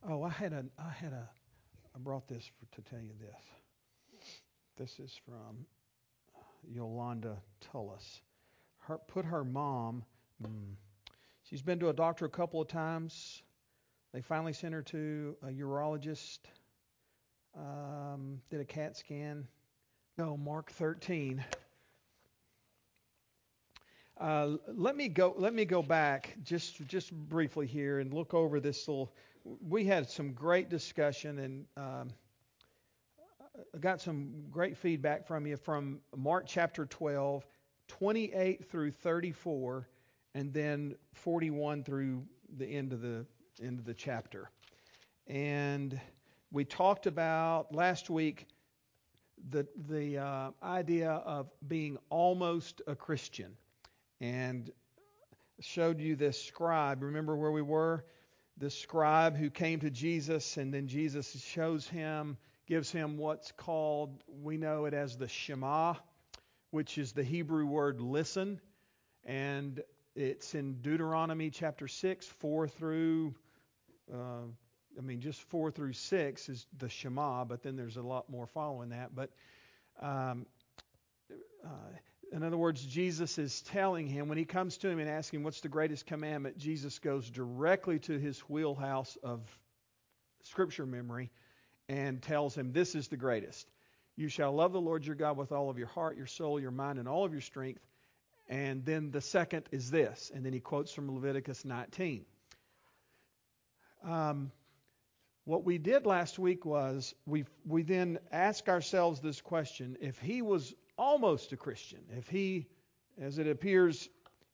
I brought this to tell you this. This is from Yolanda Tullis. Put her mom, she's been to a doctor a couple of times. They finally sent her to a urologist, did a CAT scan. No, Mark 13. Let me go back just briefly here and look over this little. We had some great discussion and got some great feedback from you from Mark chapter 12, 28 through 34, and then 41 through the end of the chapter. And we talked about last week the idea of being almost a Christian, and showed you this scribe. Remember where we were? This scribe who came to Jesus, and then Jesus gives him what's called, we know it as the Shema, which is the Hebrew word listen. And it's in Deuteronomy chapter 6, 4 through 6 is the Shema, but then there's a lot more following that. But in other words, Jesus is telling him, when he comes to him and asks him what's the greatest commandment, Jesus goes directly to his wheelhouse of scripture memory and tells him this is the greatest. You shall love the Lord your God with all of your heart, your soul, your mind, and all of your strength. And then the second is this. And then he quotes from Leviticus 19. What we did last week was we then asked ourselves this question: if he was almost a Christian, if he, as it appears,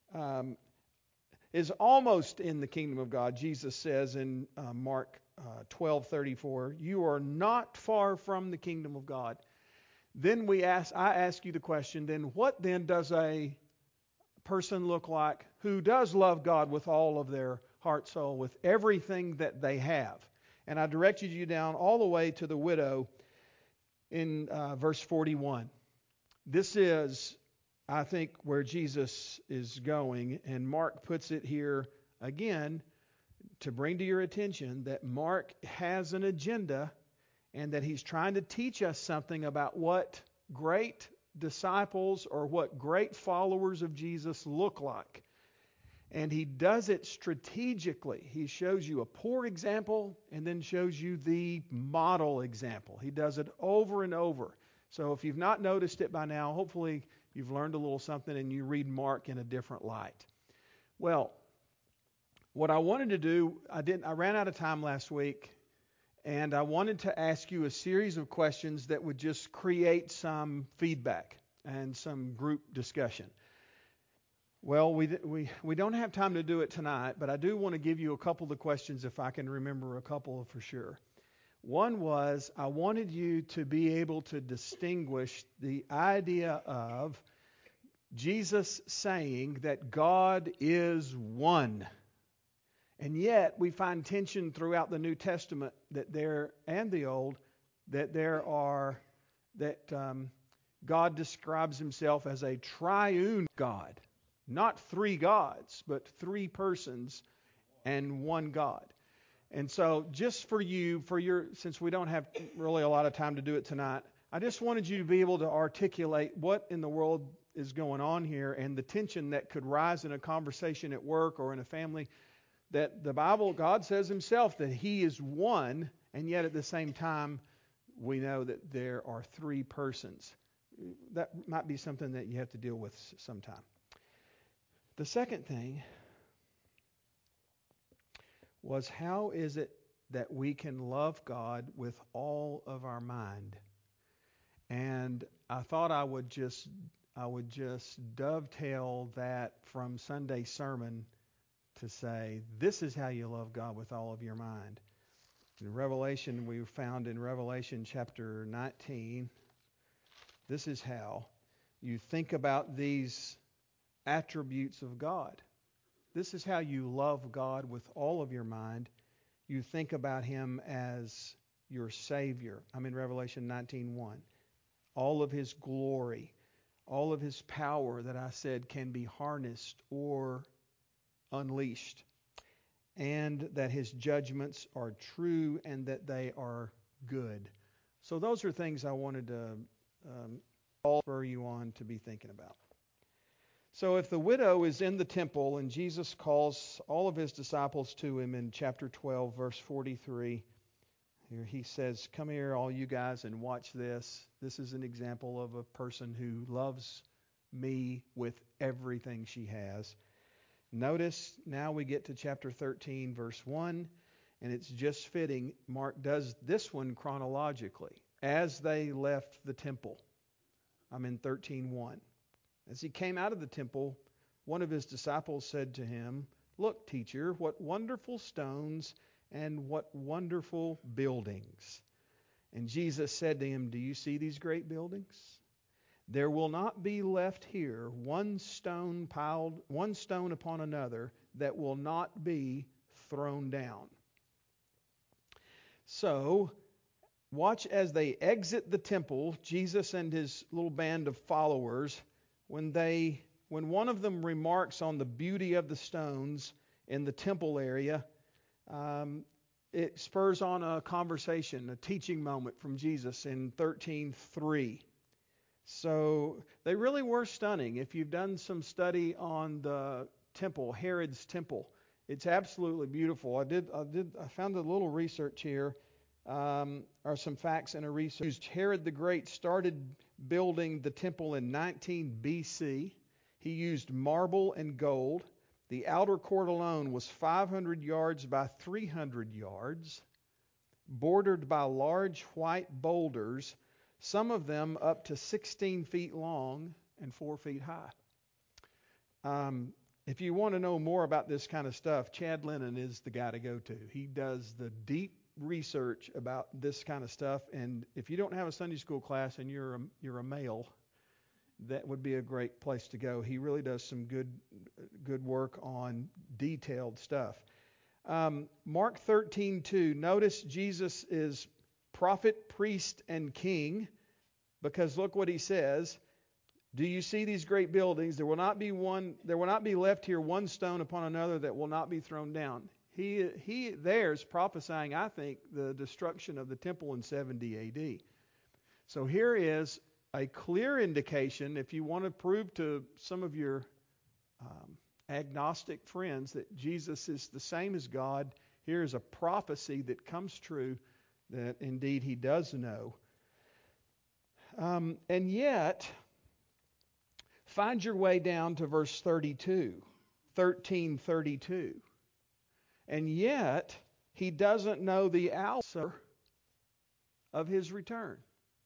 is almost in the kingdom of God, Jesus says in Mark 12:34, you are not far from the kingdom of God. Then I ask you the question, then what then does a person look like who does love God with all of their heart, soul, with everything that they have? And I directed you down all the way to the widow in verse 41. This is, I think, where Jesus is going, and Mark puts it here again to bring to your attention that Mark has an agenda and that he's trying to teach us something about what great disciples or what great followers of Jesus look like. And he does it strategically. He shows you a poor example and then shows you the model example. He does it over and over. So if you've not noticed it by now, hopefully you've learned a little something and you read Mark in a different light. Well, what I wanted to do, I ran out of time last week, and I wanted to ask you a series of questions that would just create some feedback and some group discussion. Well, we don't have time to do it tonight, but I do want to give you a couple of the questions if I can remember a couple for sure. One was, I wanted you to be able to distinguish the idea of Jesus saying that God is one. And yet we find tension throughout the New Testament and the Old that God describes himself as a triune God. Not three gods, but three persons and one God. And so just since we don't have really a lot of time to do it tonight, I just wanted you to be able to articulate what in the world is going on here and the tension that could rise in a conversation at work or in a family, that the Bible, God says himself that he is one, and yet at the same time we know that there are three persons. That might be something that you have to deal with sometime. The second thing was, how is it that we can love God with all of our mind? And I thought I would just dovetail that from Sunday's sermon to say, this is how you love God with all of your mind. In Revelation, we found in Revelation chapter 19, this is how you think about these attributes of God. This is how you love God with all of your mind. You think about him as your Savior. I'm in Revelation 19:1. All of his glory, all of his power that I said can be harnessed or unleashed. and that his judgments are true and that they are good. So those are things I wanted to spur you on to be thinking about. So if the widow is in the temple and Jesus calls all of his disciples to him in chapter 12, verse 43, here he says, "Come here, all you guys, and watch this. This is an example of a person who loves me with everything she has." Notice now we get to chapter 13, verse 1, and it's just fitting. Mark does this one chronologically. As they left the temple. I'm in 13:1. As he came out of the temple, one of his disciples said to him, "Look, teacher, what wonderful stones and what wonderful buildings." And Jesus said to him, "Do you see these great buildings? There will not be left here one stone upon another that will not be thrown down." So, watch as they exit the temple, Jesus and his little band of followers, when one of them remarks on the beauty of the stones in the temple area, it spurs on a conversation, a teaching moment from Jesus in 13:3. So they really were stunning. If you've done some study on the temple, Herod's temple, it's absolutely beautiful. I found a little research here, or some facts in a research. Herod the Great started building the temple in 19 BC. He used marble and gold. The outer court alone was 500 yards by 300 yards, bordered by large white boulders, some of them up to 16 feet long and 4 feet high. If you want to know more about this kind of stuff, Chad Lennon is the guy to go to. He does the deep research about this kind of stuff, and if you don't have a Sunday school class and you're a male, that would be a great place to go. He really does some good work on detailed stuff. Mark 13:2. Notice Jesus is prophet, priest, and king, because look what he says. "Do you see these great buildings? There will not be left here one stone upon another that will not be thrown down." He there's prophesying, I think, the destruction of the temple in 70 AD. So here is a clear indication, if you want to prove to some of your agnostic friends that Jesus is the same as God, here is a prophecy that comes true, that indeed he does know. And yet, find your way down to verse 32, 13:32. And yet, he doesn't know the hour of his return.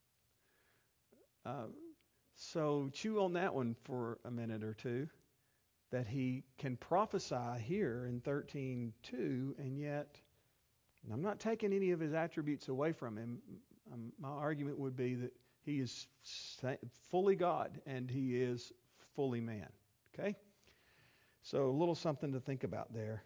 So chew on that one for a minute or two, that he can prophesy here in 13:2, and yet, I'm not taking any of his attributes away from him. My argument would be that he is fully God and he is fully man. Okay? So a little something to think about there.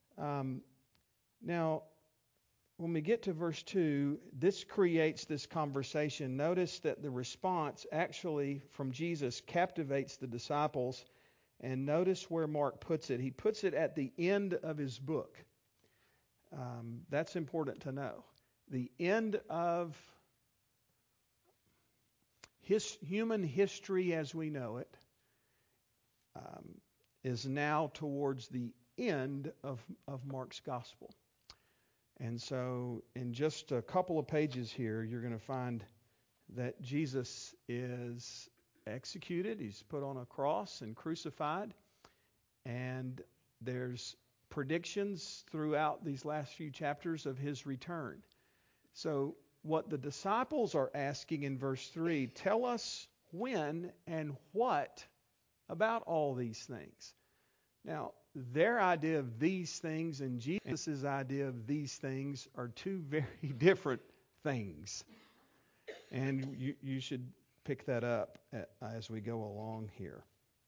Now, when we get to verse 2, this creates this conversation. Notice that the response actually from Jesus captivates the disciples. And notice where Mark puts it. He puts it at the end of his book. That's important to know. The end of human history as we know it is now towards the end of Mark's gospel. And so in just a couple of pages here, you're going to find that Jesus is executed. He's put on a cross and crucified. And there's predictions throughout these last few chapters of his return. So what the disciples are asking in verse 3, tell us when and what about all these things. Now, their idea of these things and Jesus' idea of these things are two very different things. And you should pick that up as we go along here.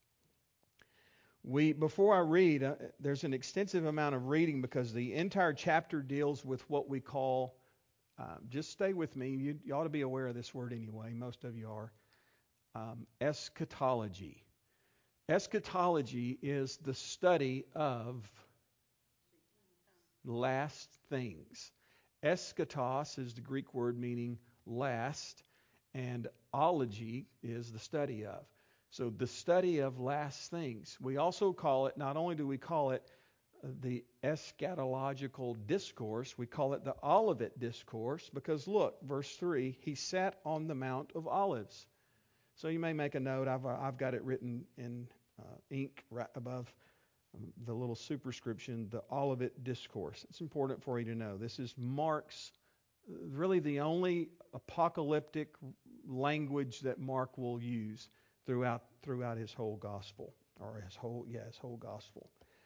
Before I read, there's an extensive amount of reading because the entire chapter deals with what we call, just stay with me, you ought to be aware of this word anyway, most of you are, eschatology. Eschatology is the study of last things. Eschatos is the Greek word meaning last, and ology is the study of. So the study of last things. We also call it, not only do we call it the eschatological discourse, we call it the Olivet discourse because look, verse 3, he sat on the Mount of Olives. So you may make a note, I've got it written in ink right above the little superscription, the Olivet discourse. It's important for you to know. This is Mark's, really the only apocalyptic language that Mark will use throughout his whole gospel, or his whole gospel.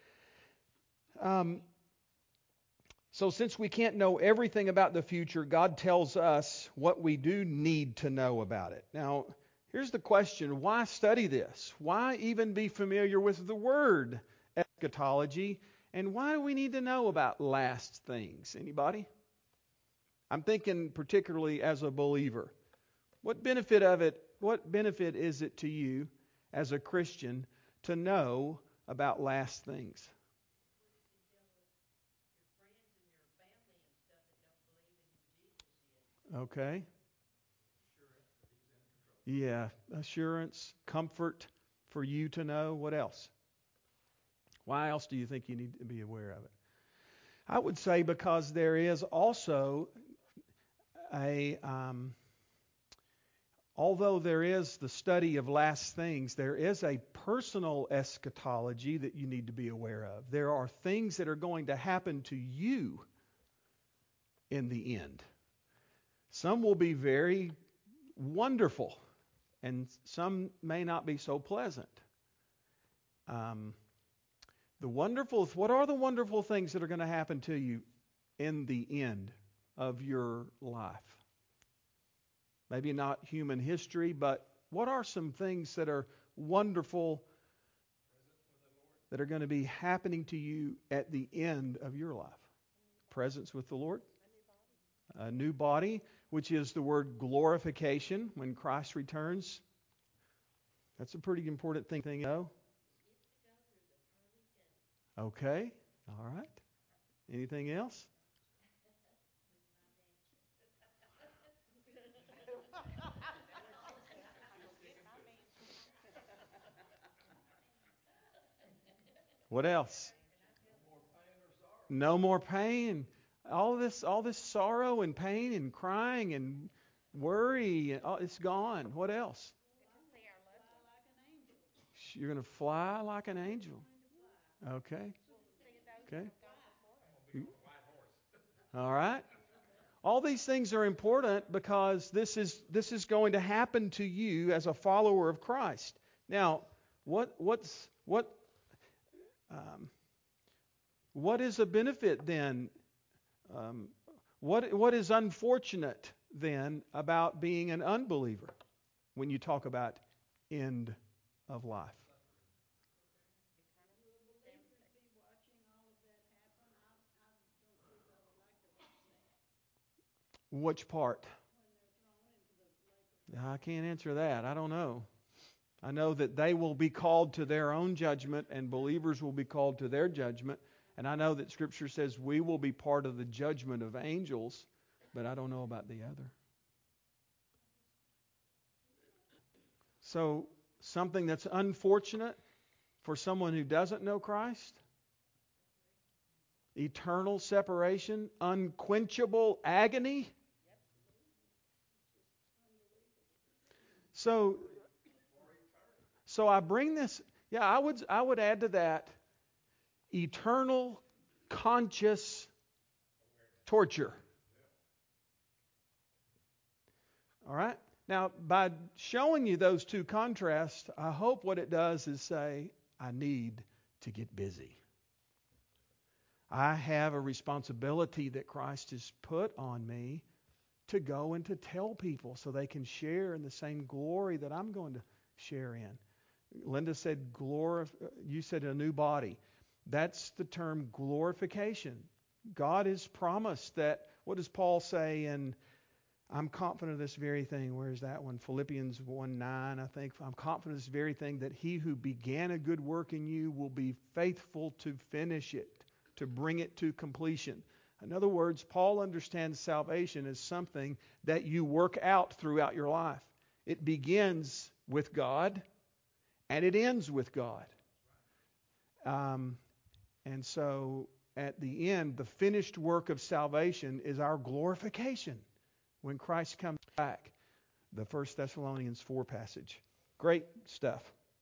So since we can't know everything about the future, God tells us what we do need to know about it. Now, here's the question: why study this? Why even be familiar with the word eschatology? And why do we need to know about last things? Anybody? I'm thinking particularly as a believer. What benefit is it to you as a Christian to know about last things? Okay. Yeah, assurance, comfort for you to know. What else? Why else do you think you need to be aware of it? I would say because there is also although there is the study of last things, there is a personal eschatology that you need to be aware of. There are things that are going to happen to you in the end. Some will be very wonderful, and some may not be so pleasant. What are the wonderful things that are going to happen to you in the end of your life? Maybe not human history, but what are some things that are wonderful that are going to be happening to you at the end of your life? Presence with the Lord. A new body, which is the word glorification when Christ returns. That's a pretty important thing to know. Okay, all right. Anything else? What else? No more pain. All this sorrow and pain and crying and worry, it's gone. What else? You're going to fly like an angel. Okay. Okay. All right. All these things are important because this is going to happen to you as a follower of Christ. Now, what is a benefit then? What is unfortunate then about being an unbeliever when you talk about end of life? Which part? I can't answer that. I don't know. I know that they will be called to their own judgment and believers will be called to their judgment. And I know that Scripture says we will be part of the judgment of angels, but I don't know about the other. So, something that's unfortunate for someone who doesn't know Christ, eternal separation, unquenchable agony. So I bring this, I would add to that eternal conscious torture. All right? Now, by showing you those two contrasts, I hope what it does is say, I need to get busy. I have a responsibility that Christ has put on me to go and to tell people so they can share in the same glory that I'm going to share in. Linda said, you said a new body. That's the term glorification. God has promised that, what does Paul say in, I'm confident of this very thing. Where is that one? Philippians 1:9, I think. I'm confident of this very thing, that he who began a good work in you will be faithful to finish it to bring it to completion. In other words, Paul understands salvation as something that you work out throughout your life. It begins with God and it ends with God. And so at the end, the finished work of salvation is our glorification when Christ comes back. The 1 Thessalonians 4 passage. Great stuff.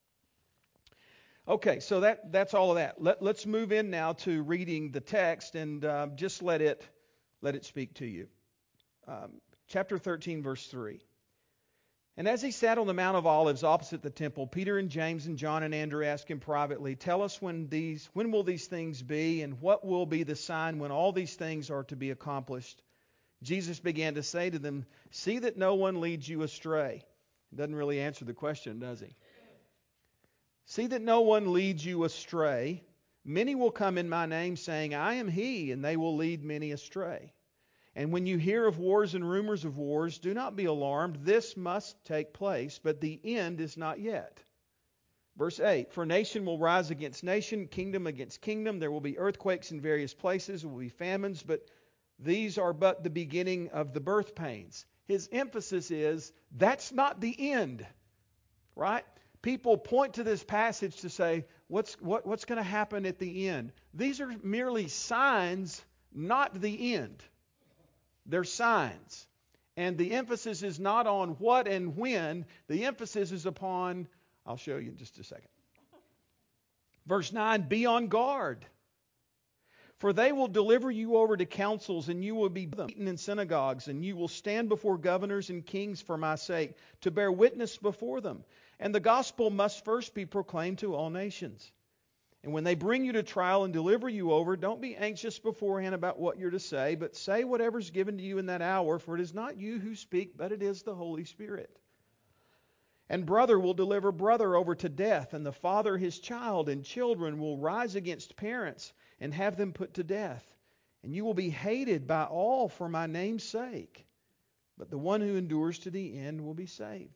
Okay, so that's all of that. Let's move in now to reading the text and just let it speak to you. Chapter 13, verse 3. And as he sat on the Mount of Olives opposite the temple, Peter and James and John and Andrew asked him privately, "Tell us when will these things be, and what will be the sign when all these things are to be accomplished?" Jesus began to say to them, "See that no one leads you astray." Doesn't really answer the question, does he? "See that no one leads you astray. Many will come in my name, saying, 'I am he,' and they will lead many astray. And when you hear of wars and rumors of wars, do not be alarmed. This must take place, but the end is not yet." Verse 8, "For nation will rise against nation, kingdom against kingdom. There will be earthquakes in various places, there will be famines, but these are but the beginning of the birth pains." His emphasis is, that's not the end, right? People point to this passage to say, what's going to happen at the end? These are merely signs, not the end. They're signs. And the emphasis is not on what and when. The emphasis is upon, I'll show you in just a second. Verse 9, "Be on guard. For they will deliver you over to councils, and you will be beaten in synagogues, and you will stand before governors and kings for my sake, to bear witness before them. And the gospel must first be proclaimed to all nations. And when they bring you to trial and deliver you over, don't be anxious beforehand about what you're to say, but say whatever's given to you in that hour, for it is not you who speak, but it is the Holy Spirit. And brother will deliver brother over to death, and the father his child, and children will rise against parents and have them put to death. And you will be hated by all for my name's sake, but the one who endures to the end will be saved."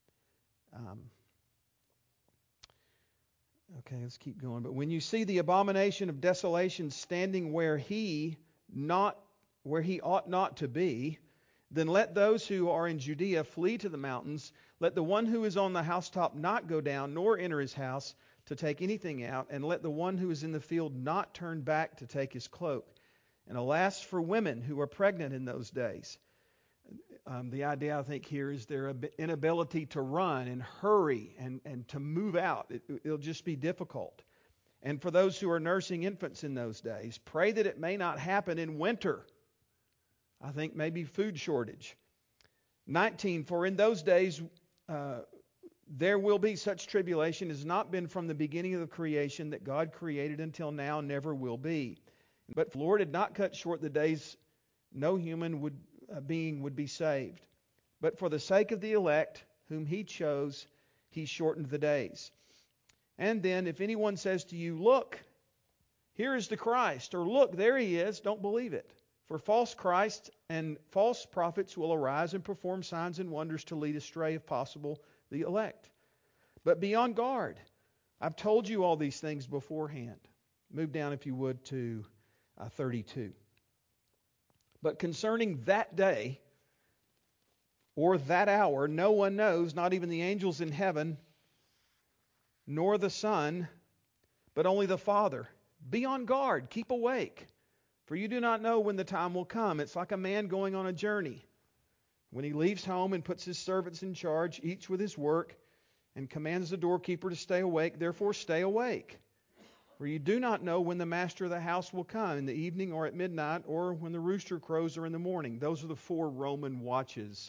Okay, let's keep going. "But when you see the abomination of desolation standing where he ought not to be, then let those who are in Judea flee to the mountains. Let the one who is on the housetop not go down, nor enter his house to take anything out. And let the one who is in the field not turn back to take his cloak. And alas for women who are pregnant in those days." The idea, I think, here is their inability to run and hurry and to move out. It'll just be difficult. "And for those who are nursing infants in those days, pray that it may not happen in winter." I think maybe food shortage. 19, "For in those days there will be such tribulation as not been from the beginning of the creation that God created until now, never will be. But if the Lord had not cut short the days, no human being would be saved. But for the sake of the elect, whom he chose, he shortened the days. And then, if anyone says to you, 'Look, here is the Christ,' or 'Look, there he is,' don't believe it. For false Christs and false prophets will arise and perform signs and wonders to lead astray, if possible, the elect. But be on guard. I've told you all these things beforehand." Move down, if you would, to 32. "But concerning that day, or that hour, no one knows, not even the angels in heaven, nor the Son, but only the Father. Be on guard, keep awake, for you do not know when the time will come. It's like a man going on a journey, when he leaves home and puts his servants in charge, each with his work, and commands the doorkeeper to stay awake. Therefore stay awake, for you do not know when the master of the house will come, in the evening or at midnight, or when the rooster crows or in the morning." Those are the 4 Roman watches.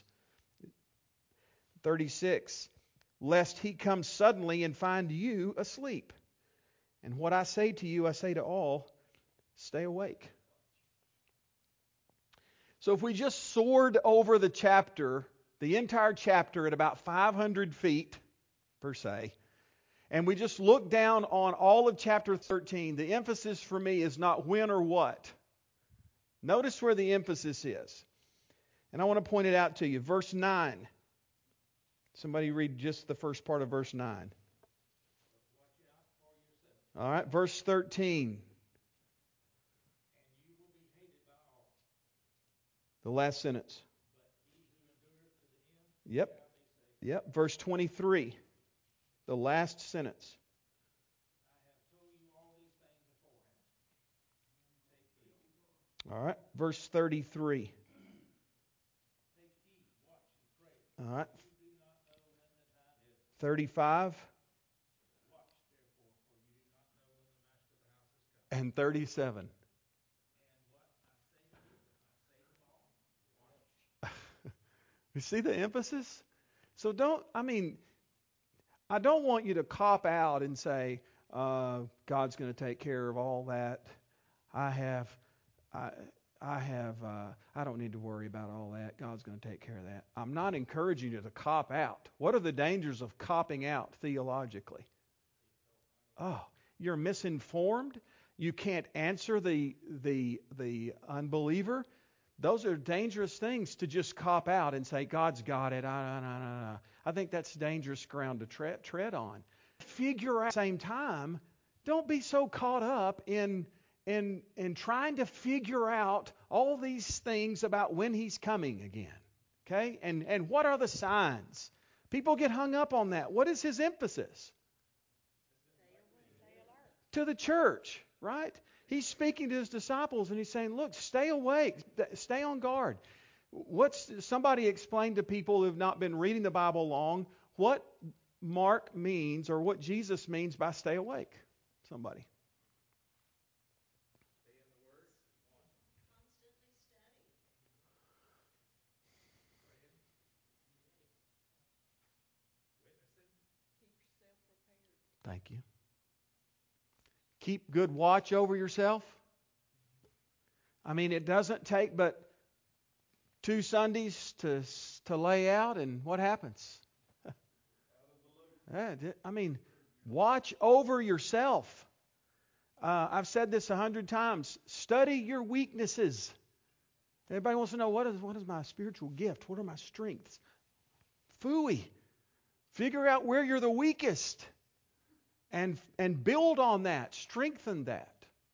36, "Lest he come suddenly and find you asleep. And what I say to you, I say to all, stay awake." So if we just soared over the chapter, the entire chapter at about 500 feet per se, and we just look down on all of chapter 13, the emphasis for me is not when or what. Notice where the emphasis is. And I want to point it out to you. Verse 9. Somebody read just the first part of verse 9. All right, verse 13. The last sentence. Yep. Yep. Verse 23. The last sentence. All right. Verse 33. All right. 35. And 37. You see the emphasis? So I don't want you to cop out and say, God's going to take care of all that. I don't need to worry about all that. God's going to take care of that. I'm not encouraging you to cop out. What are the dangers of copping out theologically? Oh, you're misinformed. You can't answer the unbeliever. Those are dangerous things to just cop out and say, God's got it. I think that's dangerous ground to tread on. Figure out at the same time, don't be so caught up in trying to figure out all these things about when He's coming again. Okay? And what are the signs? People get hung up on that. What is His emphasis? To the church, right? He's speaking to His disciples and He's saying, look, stay awake, stay on guard. Somebody explained to people who have not been reading the Bible long what Mark means or what Jesus means by stay awake. Somebody. Thank you. Keep good watch over yourself. I mean, it doesn't take but 2 Sundays to lay out, and what happens? I mean, watch over yourself. I've said this 100 times. Study your weaknesses. Everybody wants to know, what is my spiritual gift? What are my strengths? Phooey. Figure out where you're the weakest. And build on that. Strengthen that.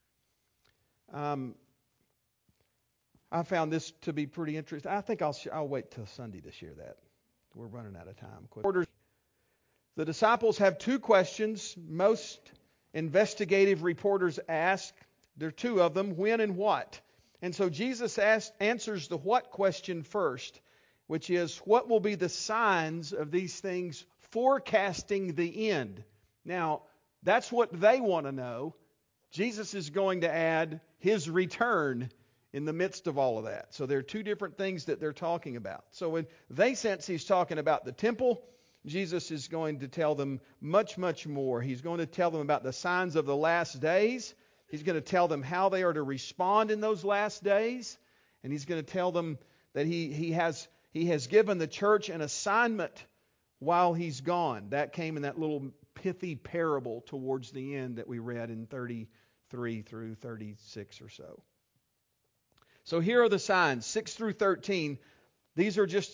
I found this to be pretty interesting. I think I'll wait till Sunday to share that. We're running out of time. The disciples have 2 questions most investigative reporters ask. There are 2 of them, when and what. And so Jesus answers the what question first, which is, what will be the signs of these things forecasting the end? Now, that's what they want to know. Jesus is going to add His return in the midst of all of that. So there are 2 different things that they're talking about. So in they sense He's talking about the temple. Jesus is going to tell them much, much more. He's going to tell them about the signs of the last days. He's going to tell them how they are to respond in those last days. And He's going to tell them that He has given the church an assignment while He's gone. That came in that little pithy parable towards the end that we read in 33 through 36 or so. So here are the signs, 6 through 13. These are just,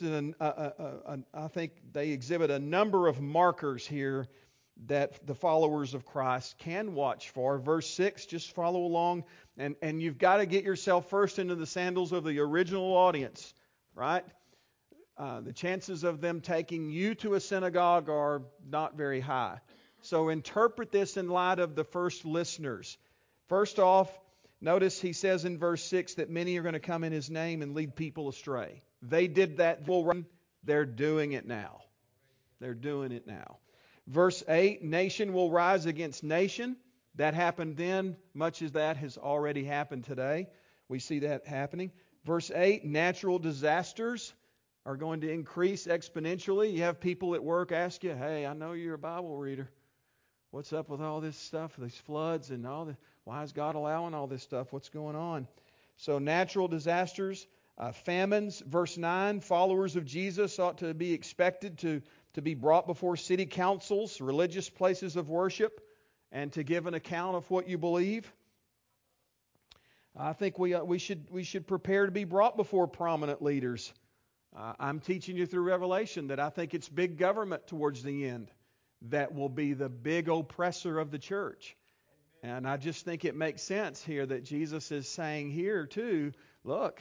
I think they exhibit a number of markers here that the followers of Christ can watch for. Verse 6, just follow along. And you've got to get yourself first into the sandals of the original audience, right? The chances of them taking you to a synagogue are not very high. So interpret this in light of the first listeners. First off, notice he says in verse 6 that many are going to come in His name and lead people astray. They did that. They're doing it now. They're doing it now. Verse 8, nation will rise against nation. That happened then. Much as that has already happened today. We see that happening. Verse 8, natural disasters are going to increase exponentially. You have people at work ask you, hey, I know you're a Bible reader. What's up with all this stuff, these floods and all this? Why is God allowing all this stuff? What's going on? So natural disasters, famines. Verse 9, followers of Jesus ought to be expected to be brought before city councils, religious places of worship, and to give an account of what you believe. I think we should prepare to be brought before prominent leaders. I'm teaching you through Revelation that I think it's big government towards the end that will be the big oppressor of the church. And I just think it makes sense here that Jesus is saying here too, look,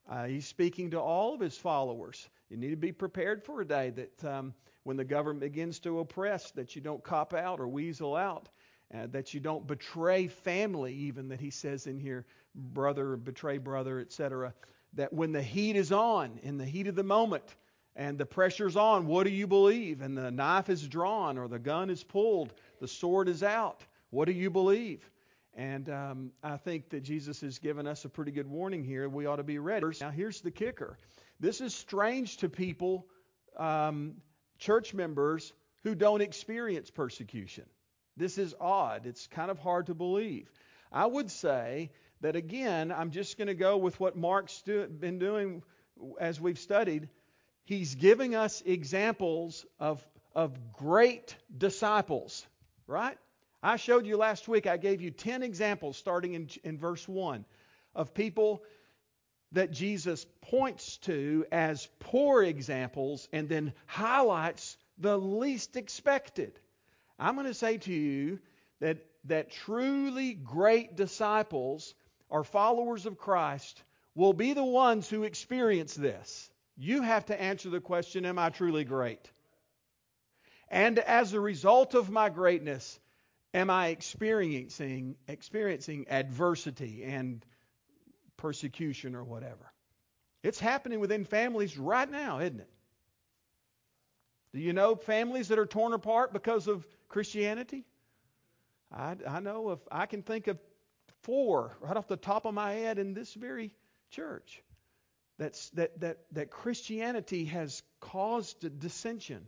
He's speaking to all of His followers. You need to be prepared for a day that when the government begins to oppress, that you don't cop out or weasel out, that you don't betray family even, that He says in here, brother, betray brother, etc. That when the heat is on, in the heat of the moment, and the pressure's on, what do you believe? And the knife is drawn or the gun is pulled, the sword is out. What do you believe? And I think that Jesus has given us a pretty good warning here. We ought to be ready. Now here's the kicker. This is strange to people, church members, who don't experience persecution. This is odd. It's kind of hard to believe. I would say that, again, I'm just going to go with what Mark's been doing as we've studied. He's giving us examples of great disciples, right? I showed you last week, I gave you 10 examples starting in verse 1 of people that Jesus points to as poor examples and then highlights the least expected. I'm going to say to you that truly great disciples or followers of Christ will be the ones who experience this. You have to answer the question, am I truly great? And as a result of my greatness, am I experiencing adversity and persecution or whatever? It's happening within families right now, isn't it? Do you know families that are torn apart because of Christianity? I know I can think of 4 right off the top of my head in this very church that Christianity has caused dissension.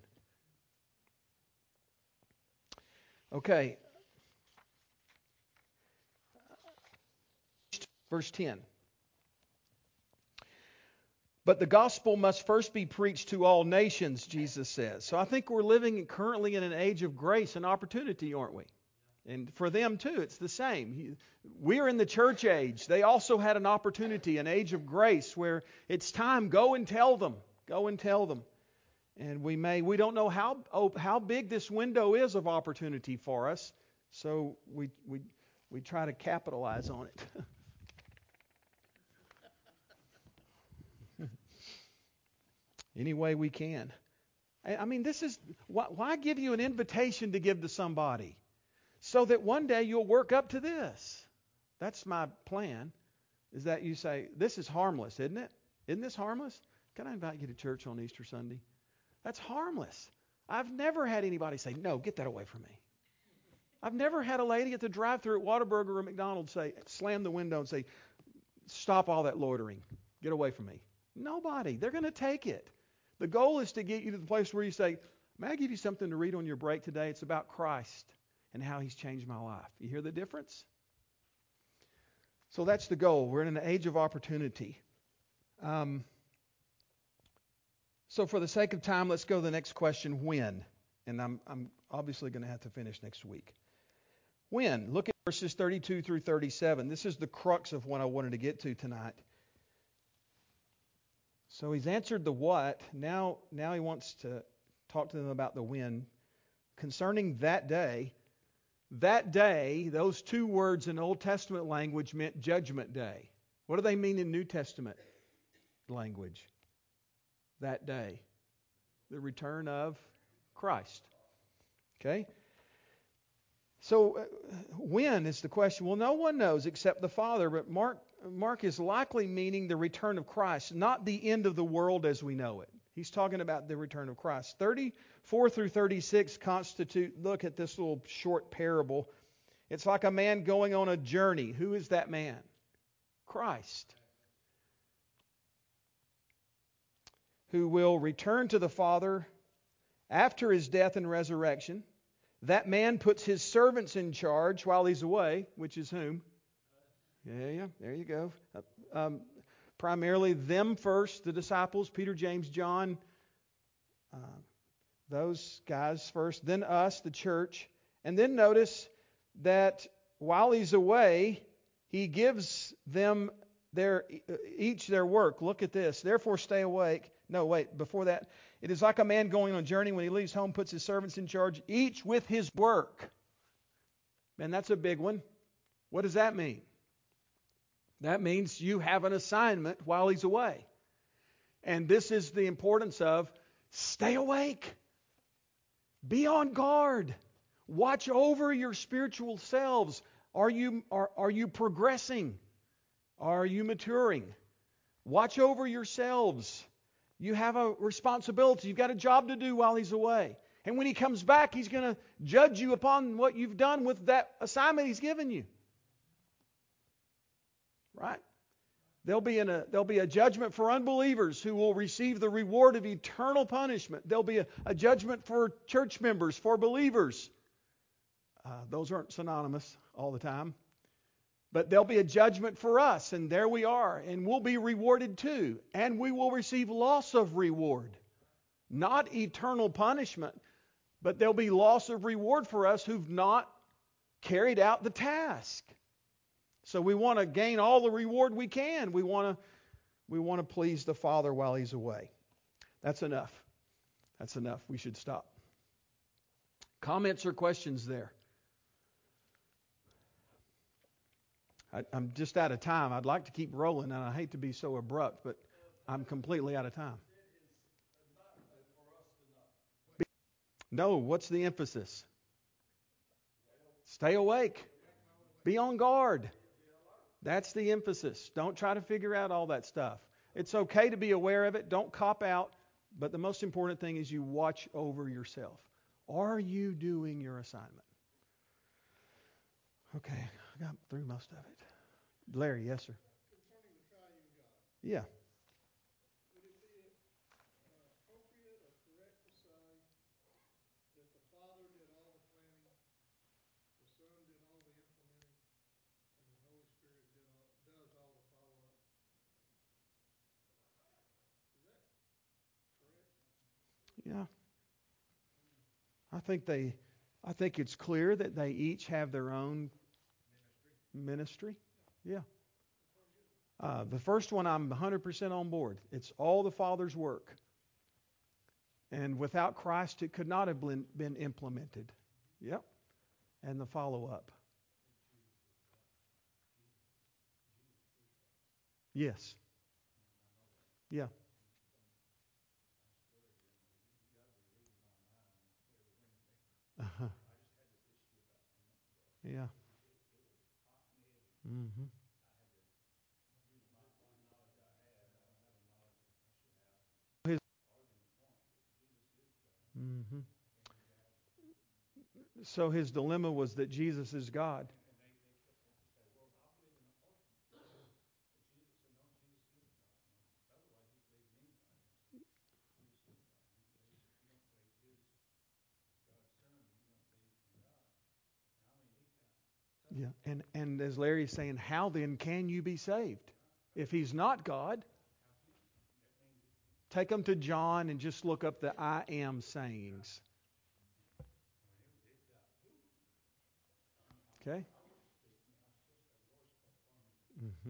Okay. Verse 10. But the gospel must first be preached to all nations, Jesus says. So I think we're living currently in an age of grace and opportunity, aren't we? And for them too, it's the same. We're in the church age. They also had an opportunity, an age of grace where it's time, go and tell them. Go and tell them. And we don't know how big this window is of opportunity for us. So we try to capitalize on it. Any way we can. I mean, this is why give you an invitation to give to somebody? So that one day you'll work up to this. That's my plan, is that you say, this is harmless, isn't it? Isn't this harmless? Can I invite you to church on Easter Sunday? That's harmless. I've never had anybody say, no, get that away from me. I've never had a lady at the drive-thru at Whataburger or McDonald's slam the window and say, stop all that loitering. Get away from me. Nobody. They're going to take it. The goal is to get you to the place where you say, may I give you something to read on your break today? It's about Christ and how He's changed my life. You hear the difference? So that's the goal. We're in an age of opportunity. So for the sake of time, let's go to the next question, when? And I'm obviously going to have to finish next week. When? Look at verses 32 through 37. This is the crux of what I wanted to get to tonight. So He's answered the what. Now He wants to talk to them about the when. Concerning that day, those 2 words in Old Testament language meant Judgment Day. What do they mean in New Testament language? That day. The return of Christ. Okay? So when is the question? Well, no one knows except the Father, but Mark is likely meaning the return of Christ, not the end of the world as we know it. He's talking about the return of Christ. 34 through 36 look at this little short parable. It's like a man going on a journey. Who is that man? Christ. Who will return to the Father after His death and resurrection. That man puts his servants in charge while he's away, which is whom? Yeah, there you go. Primarily them first, the disciples, Peter, James, John, those guys first, then us, the church. And then notice that while He's away, He gives them each their work. Look at this. Therefore stay awake. No, wait, before that. It is like a man going on a journey when he leaves home, puts his servants in charge, each with his work. Man, that's a big one. What does that mean? That means you have an assignment while He's away. And this is the importance of stay awake. Be on guard. Watch over your spiritual selves. Are you progressing? Are you maturing? Watch over yourselves. You have a responsibility. You've got a job to do while He's away. And when He comes back, He's going to judge you upon what you've done with that assignment He's given you. Right? There'll be a judgment for unbelievers who will receive the reward of eternal punishment. There'll be a judgment for church members, for believers. Those aren't synonymous all the time. But there'll be a judgment for us, and there we are, and we'll be rewarded too. And we will receive loss of reward. Not eternal punishment, but there'll be loss of reward for us who've not carried out the task. So we want to gain all the reward we can. We want to please the Father while He's away. That's enough. That's enough. We should stop. Comments or questions there? I'm just out of time. I'd like to keep rolling, and I hate to be so abrupt, but I'm completely out of time. No, what's the emphasis? Stay awake. Be on guard. That's the emphasis. Don't try to figure out all that stuff. It's okay to be aware of it. Don't cop out. But the most important thing is you watch over yourself. Are you doing your assignment? Okay, I got through most of it. Larry, yes, sir. Concerning the triune God. Yeah. Would it be appropriate or correct to say that the Father did all the planning, the Son did all the implementing, and the Holy Spirit does all the follow-up? Is that correct? Yeah. I think it's clear that they each have their own ministry. Yeah. The first one, I'm 100% on board. It's all the Father's work. And without Christ, it could not have been implemented. Yep. And the follow-up. Yes. Yeah. Uh-huh. Yeah. Mm-hmm. His, mm-hmm. So his dilemma was that Jesus is God. Yeah. And as Larry's saying, how then can you be saved? If He's not God, take them to John and just look up the I am sayings. Okay? Mm-hmm.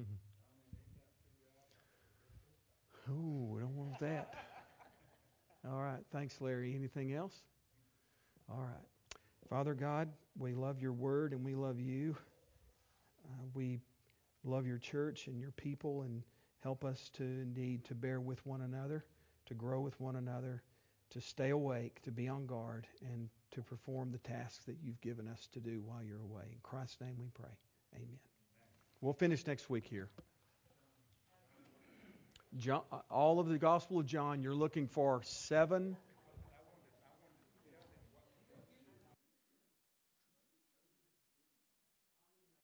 Oh, we don't want that. All right. Thanks, Larry. Anything else? All right. Father God, we love your word and we love you. We love your church and your people, and help us to indeed to bear with one another, to grow with one another, to stay awake, to be on guard, and to perform the tasks that you've given us to do while you're away. In Christ's name we pray. Amen. We'll finish next week here. John, all of the Gospel of John, you're looking for 7